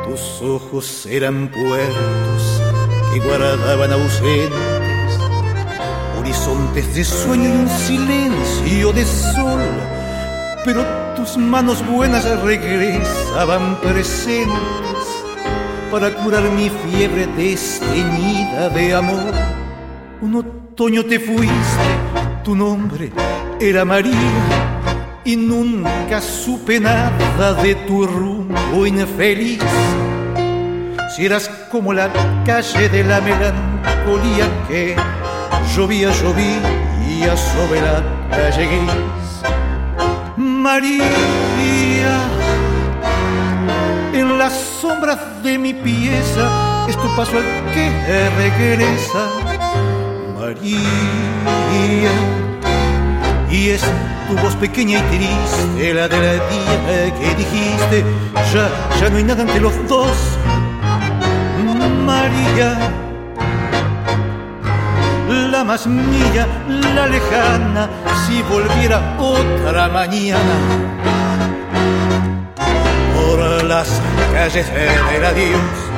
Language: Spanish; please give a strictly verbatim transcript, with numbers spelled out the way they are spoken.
Tus ojos eran puertos que guardaban ausentes, horizontes de sueño y un silencio de sol, pero tus manos buenas regresaban presentes para curar mi fiebre desteñida de amor. Un otoño te fuiste, tu nombre era María, y nunca supe nada de tu rumbo infeliz. Si eras como la calle de la melancolía que llovía, llovía sobre la calle gris. María, en las sombras de mi pieza es tu paso el que regresa. María, y es tu voz pequeña y triste, la de la día que dijiste, ya, ya no hay nada entre los dos. María, la más mía, la lejana, si volviera otra mañana por las calles del adiós.